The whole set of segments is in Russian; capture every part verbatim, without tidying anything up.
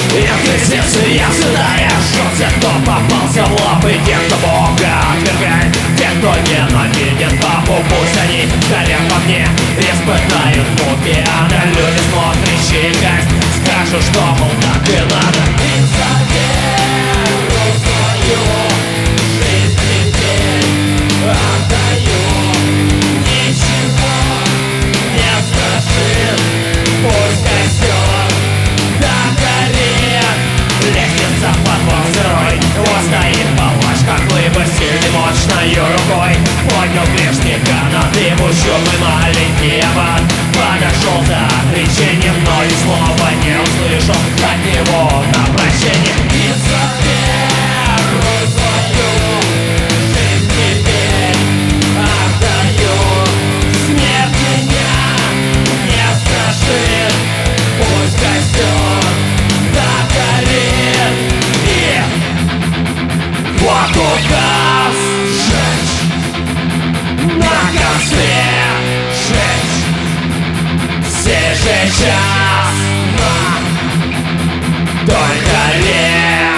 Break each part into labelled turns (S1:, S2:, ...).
S1: Если сердце ясное, жжется, кто попался в лапы тех, кто Бога отвергает, тех, кто ненавидит папу. Пусть они горят в огне, испытают муки, а на люди смотрящие грязь скажут, что, мол, так и надо. И за веру свою жизнь теперь отдаю. Ничего не страшит, пусть костер догорит. Лестница в подвал сырой, вот стоит палач, как глыба, сильной мощною рукой поднял грешника на дыбу, щуплый маленький аббат подошел за отречением, но и слова не услышал от него на прощение. И за веру свою жизнь теперь отдаю. Смерть меня не страшит, пусть костер догорит. И вот указ сжечь, на костре сжечь, сей же час нам только лет.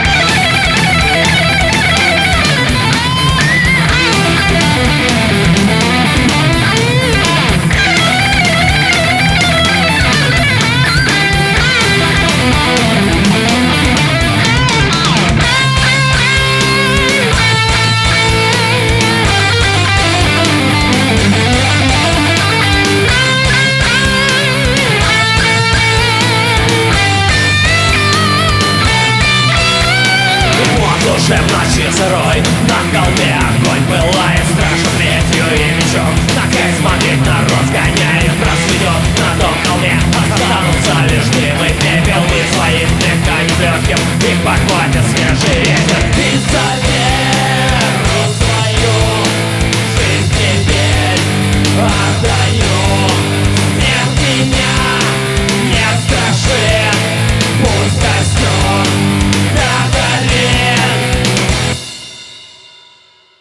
S1: Уже в ночи сырой, на холме огонь пылает, страшен плетью и мечом.